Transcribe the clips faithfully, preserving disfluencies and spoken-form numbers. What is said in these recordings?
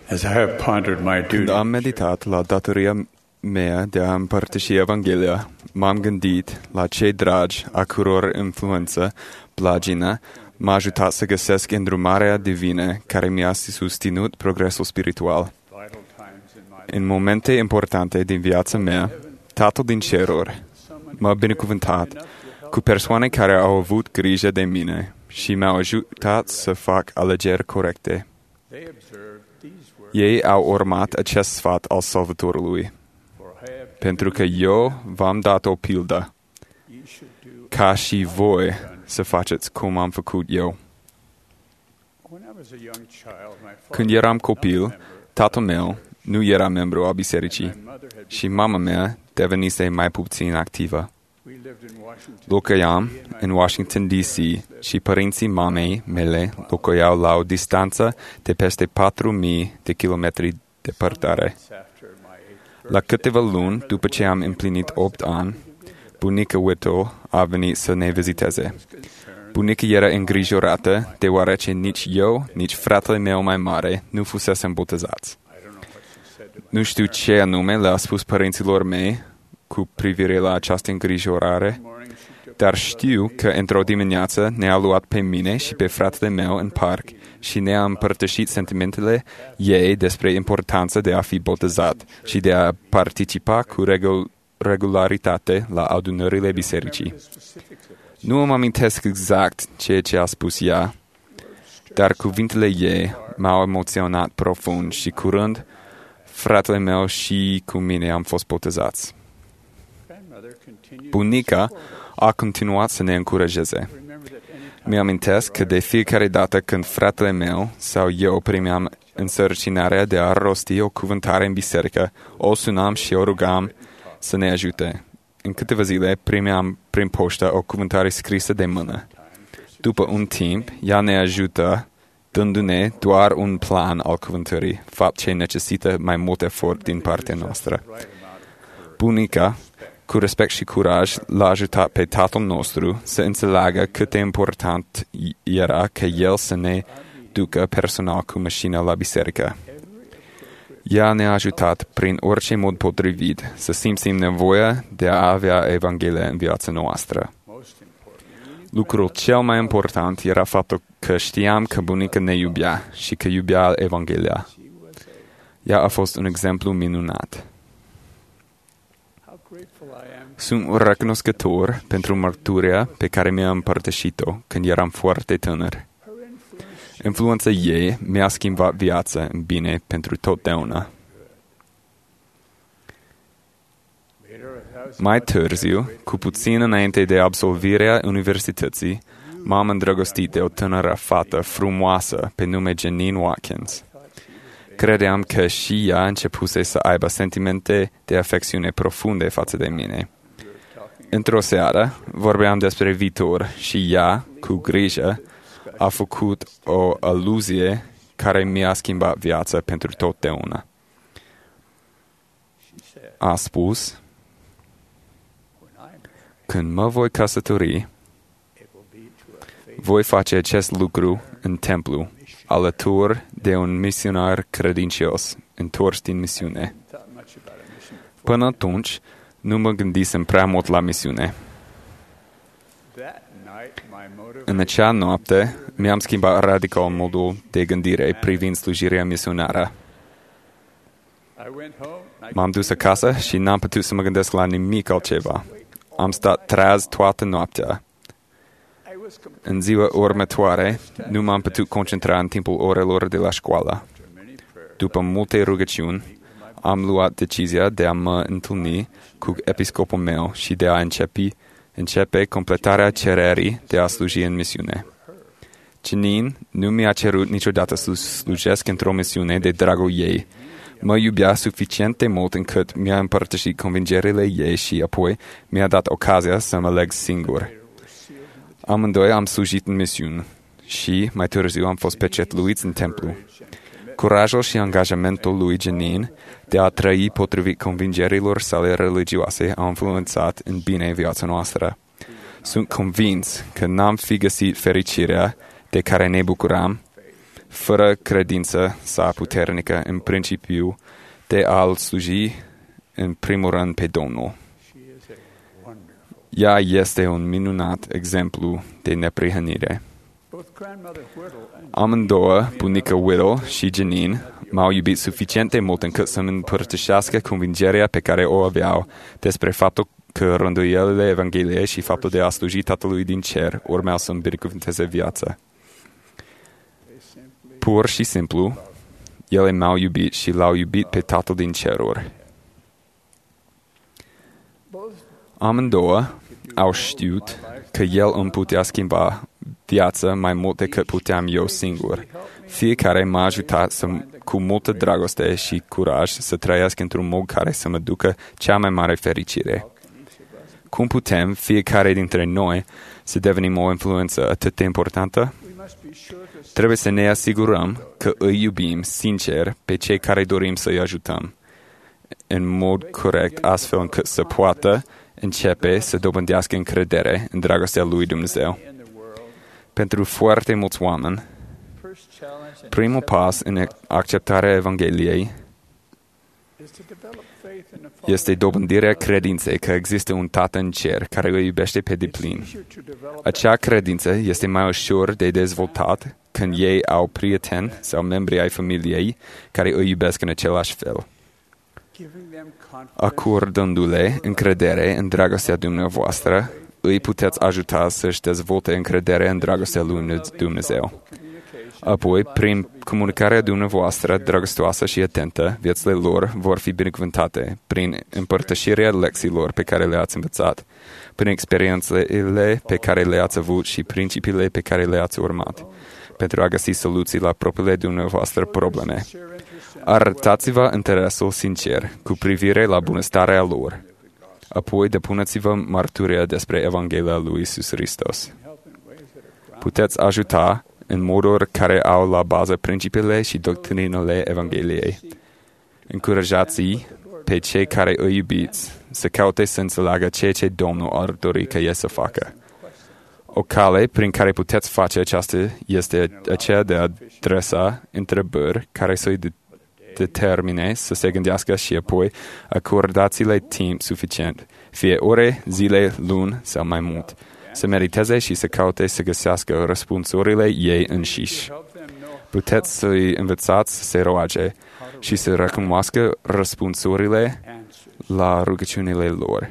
As I have pondered my duty, Când am meditat la datoria mea de a împărtăși Evanghelia, m-am gândit la cei dragi a căror influență plagină m-a ajutat să găsesc îndrumarea divină care mi-a susținut progresul spiritual. În momente importante din viața mea, Tatăl din ceruri m-a binecuvântat cu persoane care au avut grijă de mine și m-au ajutat să fac alegeri corecte. Ei au urmat acest sfat al Salvatorului, pentru că eu v-am dat o pildă, ca și voi să faceți cum am făcut eu. Când eram copil, tatăl meu nu era membru al bisericii și mama mea devenise mai puțin activă. Locuiam în Washington, D C și părinții mamei mele locuiau la o distanță de peste patru mii de kilometri departare. La câteva luni după ce am împlinit opt ani, bunica Whittle a venit să ne viziteze. Bunica era îngrijorată deoarece nici eu, nici fratele meu mai mare nu fusesem botezați. Nu știu ce anume le-a spus părinților mei cu privire la această îngrijorare, dar știu că într-o dimineață ne-a luat pe mine și pe fratele meu în parc și ne-a împărtășit sentimentele ei despre importanța de a fi botezat și de a participa cu regul- regularitate la adunările bisericii. Nu îmi amintesc exact ceea ce a spus ea, dar cuvintele ei m-au emoționat profund și curând fratele meu și cu mine am fost botezați. Bunica a continuat să ne încurajeze. Mi-amintesc că de fiecare dată când fratele meu sau eu primeam însărcinarea de a rosti o cuvântare în biserică, o sunam și o rugam să ne ajute. În câteva zile primeam prin poștă o cuvântare scrisă de mână. După un timp, ea ne ajută dându-ne doar un plan al cuvântării, fapt ce necesită mai mult efort din partea noastră. Bunica, cu respect și curaj, l-a ajutat pe tatăl nostru să înțeleagă cât de important era că el să ne ducă personal cu mașina la biserică. Ea ne-a ajutat prin orice mod potrivit să simțim nevoia de a avea Evanghelia în viața noastră. Lucrul cel mai important era faptul că știam că bunica ne iubea și că iubea Evanghelia. Ea a fost un exemplu minunat. Sunt recunoscător pentru mărturia pe care mi-a împărtășit-o când eram foarte tânăr. Influența ei mi-a schimbat viața în bine pentru totdeauna. Mai târziu, cu puțin înainte de absolvirea universității, m-am îndrăgostit de o tânără fată frumoasă pe nume Janine Watkins. Credeam că și ea începuse să aibă sentimente de afecțiune profunde față de mine. Într-o seară, vorbeam despre viitor și ea, cu grijă, a făcut o aluzie care mi-a schimbat viața pentru totdeauna. A spus: când mă voi căsători, voi face acest lucru în templu, alături de un misionar credincios, întors din misiune. Până atunci, nu mă gândisem prea mult la misiune. În acea noapte, mi-am schimbat radical modul de gândire privind slujirea misionară. M-am dus acasă și n-am putut să mă gândesc la nimic altceva. Am stat treaz toată noaptea. În ziua următoare, nu m-am putut concentra în timpul orelor de la școală. După multe rugăciuni, am luat decizia de a mă întâlni cu episcopul meu și de a începe, începe completarea cererii de a sluji în misiune. Janine nu mi-a cerut niciodată să slujesc într-o misiune de dragul ei. Mă iubea suficient de mult încât mi-a împărtășit convingerile ei și apoi mi-a dat ocazia să mă leg singur. Amândoi am slujit în misiune și, mai târziu, am fost pecetluiți în templu. Curajul și angajamentul lui Janine de a trăi potrivit convingerilor sale religioase au influențat în bine viața noastră. Sunt convins că n-am fi găsit fericirea de care ne bucuram fără credință sa puternică în principiu de a-L sluji în primul rând pe Domnul. Ea este un minunat exemplu de neprihănire. Amândouă, bunica Whittle și Janine, m-au iubit suficient de mult încât să-mi împărtășească convingerea pe care o aveau despre faptul că rânduielile Evangheliei și faptul de a sluji Tatălui din cer urmeau să-mi binecuvânteze viața. Pur și simplu, ele m-au iubit și l-au iubit pe Tatăl din ceruri. Amândouă au știut că El îmi putea schimba viața mai mult decât puteam eu singur. Fiecare m-a ajutat să, cu multă dragoste și curaj să trăiesc într-un mod care să mă ducă cea mai mare fericire. Cum putem, fiecare dintre noi, să devenim o influență atât de importantă? Trebuie să ne asigurăm că îi iubim sincer pe cei care dorim să-i ajutăm în mod corect, astfel încât să poată începe să dobândească încredere în dragostea lui Dumnezeu. Pentru foarte mulți oameni, primul pas în acceptarea Evangheliei este dobândirea credinței că există un Tată în cer care îi iubește pe deplin. Acea credință este mai ușor de dezvoltat când ei au prieteni sau membri ai familiei care îi iubesc în același fel. Acordându-le încredere în dragostea dumneavoastră, îi puteți ajuta să-și dezvolte încredere în dragostea lui Dumnezeu. Apoi, prin comunicarea dumneavoastră dragostoasă și atentă, viețile lor vor fi binecuvântate prin împărtășirea lecțiilor pe care le-ați învățat, prin experiențele pe care le-ați avut și principiile pe care le-ați urmat, pentru a găsi soluții la propriile dumneavoastră probleme. Arătați-vă interesul sincer cu privire la bunăstarea lor. Apoi depuneți-vă mărturia despre Evanghelia lui Iisus Hristos. Puteți ajuta în moduri care au la bază principiile și doctrinele Evangheliei. Încurajați-i pe cei care îi iubiți să caute să înțeleagă ceea ce Domnul ar dori ca ei să facă. O cale prin care puteți face aceasta este aceea de a adresa întrebări care să-i determine să se gândească și apoi acordați-le timp suficient, fie ore, zile, luni sau mai mult, să mediteze și să caute să găsească răspunsurile ei înșiși. Puteți să-i învățați să se roage și să recunoască răspunsurile la rugăciunile lor.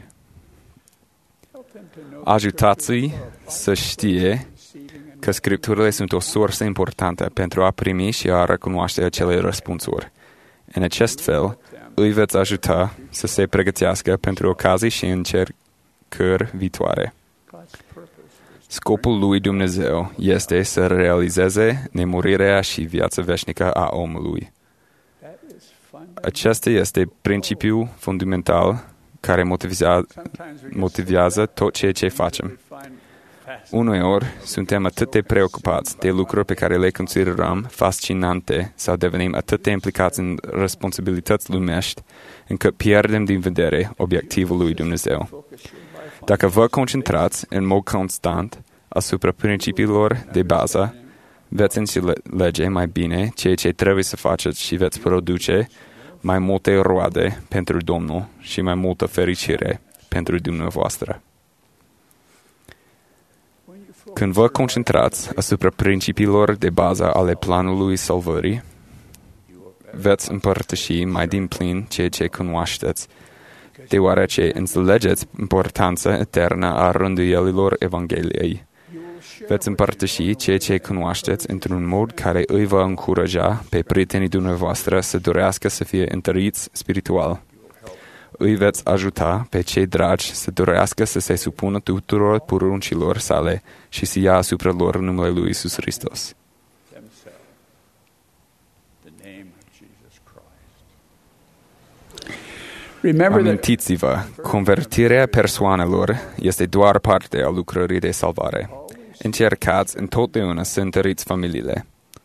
Ajutați-i să știe că Scripturile sunt o sursă importantă pentru a primi și a recunoaște acele răspunsuri. În acest fel, îi veți ajuta să se pregătească pentru ocazii și încercări viitoare. Scopul lui Dumnezeu este să realizeze nemurirea și viața veșnică a omului. Acesta este principiul fundamental care motivează, motivează tot ceea ce facem. Uneori, suntem atât de preocupați de lucruri pe care le considerăm fascinante sau devenim atât de implicați în responsabilități lumești, încât pierdem din vedere obiectivul lui Dumnezeu. Dacă vă concentrați în mod constant asupra principiilor de bază, veți înțelege mai bine ceea ce trebuie să faceți și veți produce mai multe roade pentru Domnul și mai multă fericire pentru dumneavoastră. Când vă concentrați asupra principiilor de bază ale planului salvării, veți împărtăși mai din plin ceea ce cunoașteți, deoarece înțelegeți importanța eternă a rânduielilor Evangheliei. Veți împărtăși ceea ce cunoașteți într-un mod care îi va încuraja pe prietenii dumneavoastră să dorească să fie întăriți spiritual. Îi veți ajuta pe cei dragi să dorească să se supună tuturor poruncilor sale și să ia asupra lor numele lui Iisus Hristos. Amintiți-vă, convertirea persoanelor este doar parte a lucrării de salvare. Încercați întotdeauna să întăriți familiile.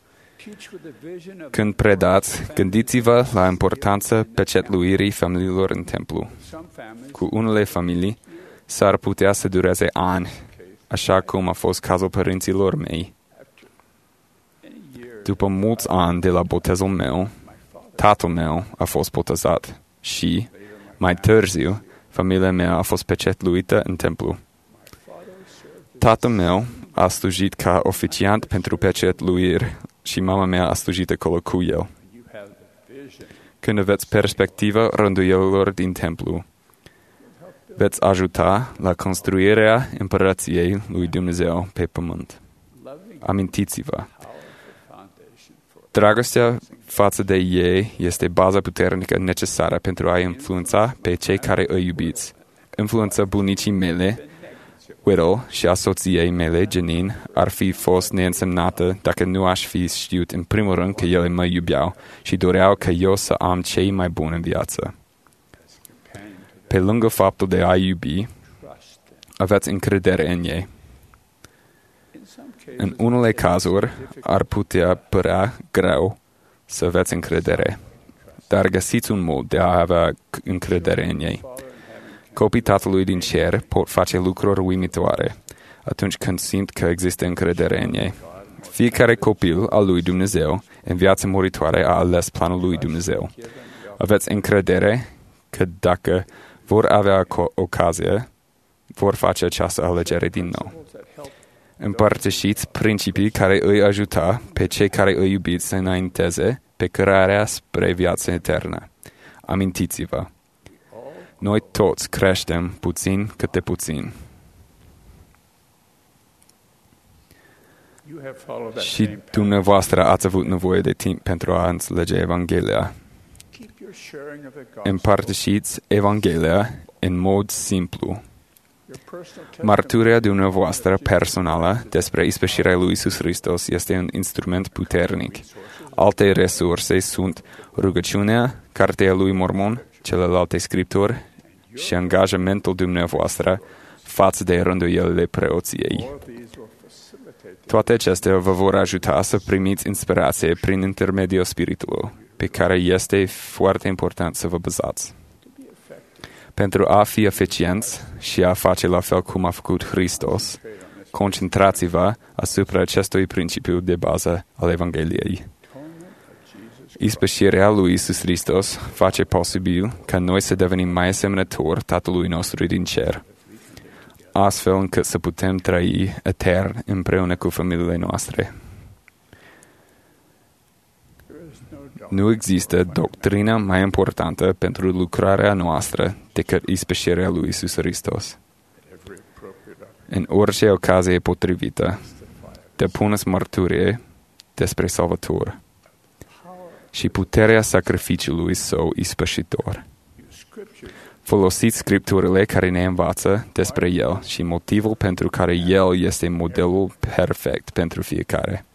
Când predați, gândiți-vă la importanța pecetluirii familiilor în templu. Cu unele familii s-ar putea să dureze ani, așa cum a fost cazul părinților mei. După mulți ani de la botezul meu, tatăl meu a fost botezat și, mai târziu, familia mea a fost pecetluită în templu. Tatăl meu a slujit ca oficiant pentru pecetluiri și mama mea a slujit acolo cu el. Când aveți perspectiva rânduielilor din templu, veți ajuta la construirea împărăției lui Dumnezeu pe pământ. Amintiți-vă, dragostea față de ei este baza puternică necesară pentru a influența pe cei care îi iubiți. Influența bunicii mele, Whittle, și a soției mele, Janine, ar fi fost neînsemnată dacă nu aș fi știut în primul rând că ele mă iubeau și doreau ca eu să am cei mai buni în viață. Pe lângă faptul de a iubi, aveți încredere în ei. În unele cazuri ar putea părea greu să aveți încredere, dar găsiți un mod de a avea încredere în ei. Copii Tatălui din cer pot face lucruri uimitoare atunci când simt că există încredere în ei. Fiecare copil al lui Dumnezeu în viața muritoare a ales planul lui Dumnezeu. Aveți încredere că dacă vor avea ocazie, vor face această alegere din nou. Împărtășiți principii care îi ajută pe cei care îi iubiți să înainteze pe cărarea spre viața eternă. Amintiți-vă, noi toți creștem puțin câte puțin. Și dumneavoastră ați avut nevoie de timp pentru a înțelege Evanghelia. Împărtășiți Evanghelia în mod simplu. Marturia dumneavoastră personală despre ispășirea lui Iisus Hristos este un instrument puternic. Alte resurse sunt rugăciunea, Cartea lui Mormon, celelalte scripturi și angajamentul dumneavoastră față de rânduielile preoției. Toate acestea vă vor ajuta să primiți inspirație prin intermediul Spiritului, pe care este foarte important să vă bazați. Pentru a fi eficienți și a face la fel cum a făcut Hristos, concentrați-vă asupra acestui principiu de bază al Evangheliei. Ispășirea lui Iisus Hristos face posibil ca noi să devenim mai asemănători Tatălui nostru din cer, astfel încât să putem trăi etern împreună cu familiile noastre. Nu există doctrină mai importantă pentru lucrarea noastră decât ispășirea lui Iisus Hristos. În orice ocazie potrivită, depuneți mărturie despre Salvator și puterea sacrificiului său ispășitor. Folosiți scripturile care ne învață despre El și motivul pentru care El este modelul perfect pentru fiecare.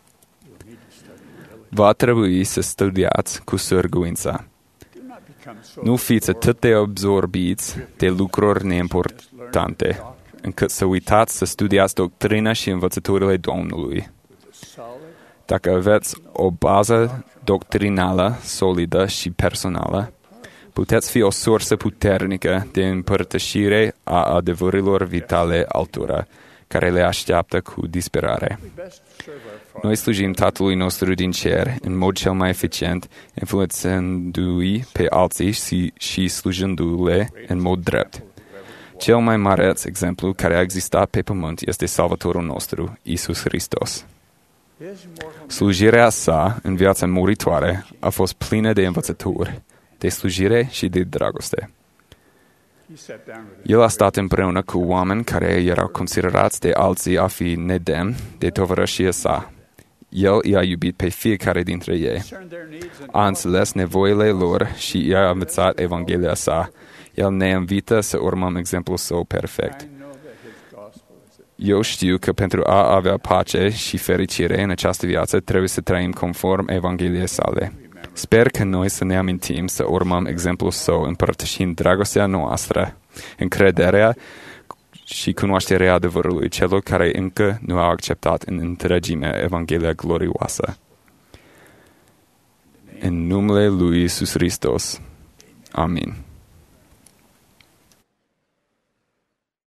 Va trebui să studiați cu sârguință. Nu fiți atât de absorbiți de lucruri neimportante, încât să uitați să studiați doctrina și învățăturile Domnului. Dacă aveți o bază doctrinală, solidă și personală, puteți fi o sursă puternică de împărtășire a adevărurilor vitale altora, care le așteaptă cu disperare. Noi slujim Tatălui nostru din cer în mod cel mai eficient, influențându-i pe alții și, și slujindu-le în mod drept. Cel mai mare exemplu care a existat pe pământ este Salvatorul nostru, Iisus Hristos. Slujirea sa în viața muritoare a fost plină de învățături, de slujire și de dragoste. El a stat împreună cu oameni care erau considerați de alții a fi nedemni de tovărășia sa. El i-a iubit pe fiecare dintre ei. A înțeles nevoile lor și i-a învățat Evanghelia sa. El ne invită să urmăm exemplul său perfect. Eu știu că pentru a avea pace și fericire în această viață trebuie să trăim conform Evangheliei sale. Sper că noi să ne amintim să urmăm exemplul său împărtășind dragostea noastră, încrederea și cunoașterea adevărului celor care încă nu au acceptat în întregime Evanghelia glorioasă. În numele lui Iisus Hristos. Amin.